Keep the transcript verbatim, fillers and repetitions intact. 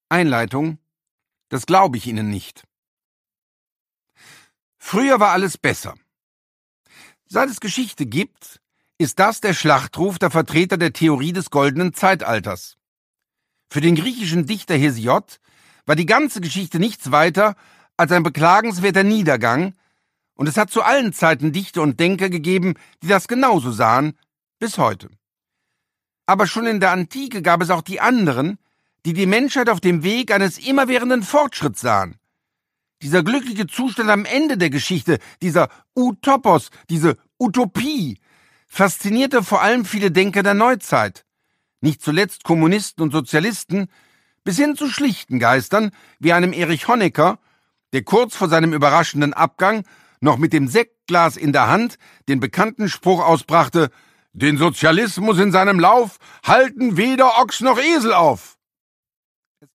Einleitung. Das glaube ich Ihnen nicht. Früher war alles besser. Seit es Geschichte gibt, ist das der Schlachtruf der Vertreter der Theorie des goldenen Zeitalters. Für den griechischen Dichter Hesiod war die ganze Geschichte nichts weiter als ein beklagenswerter Niedergang, und es hat zu allen Zeiten Dichter und Denker gegeben, die das genauso sahen, bis heute. Aber schon in der Antike gab es auch die anderen, die die Menschheit auf dem Weg eines immerwährenden Fortschritts sahen. Dieser glückliche Zustand am Ende der Geschichte, dieser Utopos, diese Utopie, faszinierte vor allem viele Denker der Neuzeit, nicht zuletzt Kommunisten und Sozialisten, bis hin zu schlichten Geistern wie einem Erich Honecker, der kurz vor seinem überraschenden Abgang noch mit dem Sektglas in der Hand den bekannten Spruch ausbrachte: »Den Sozialismus in seinem Lauf halten weder Ochs noch Esel auf.«